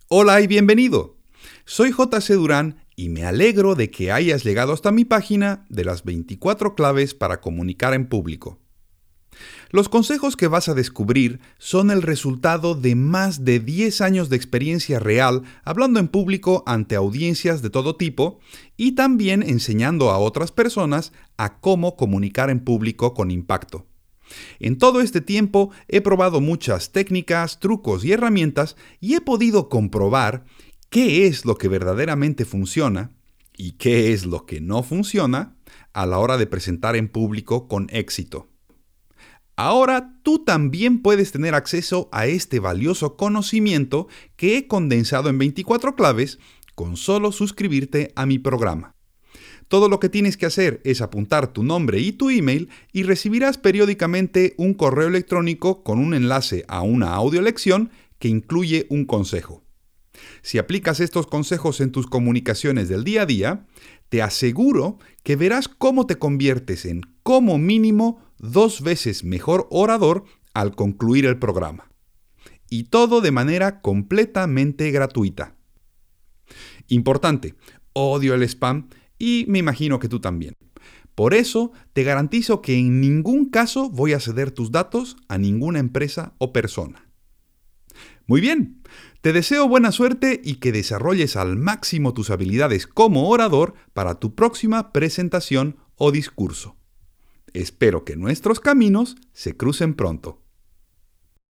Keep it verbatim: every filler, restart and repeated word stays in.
Hola y bienvenido. Soy J C Durán y me alegro de que hayas llegado hasta mi página de las veinticuatro claves para comunicar en público. Los consejos que vas a descubrir son el resultado de más de diez años de experiencia real hablando en público ante audiencias de todo tipo y también enseñando a otras personas a cómo comunicar en público con impacto. En todo este tiempo he probado muchas técnicas, trucos y herramientas y he podido comprobar qué es lo que verdaderamente funciona y qué es lo que no funciona a la hora de presentar en público con éxito. Ahora tú también puedes tener acceso a este valioso conocimiento que he condensado en veinticuatro claves con solo suscribirte a mi programa. Todo lo que tienes que hacer es apuntar tu nombre y tu email y recibirás periódicamente un correo electrónico con un enlace a una audiolección que incluye un consejo. Si aplicas estos consejos en tus comunicaciones del día a día, te aseguro que verás cómo te conviertes en, como mínimo, dos veces mejor orador al concluir el programa. Y todo de manera completamente gratuita. Importante, odio el spam y me imagino que tú también. Por eso, te garantizo que en ningún caso voy a ceder tus datos a ninguna empresa o persona. Muy bien, te deseo buena suerte y que desarrolles al máximo tus habilidades como orador para tu próxima presentación o discurso. Espero que nuestros caminos se crucen pronto.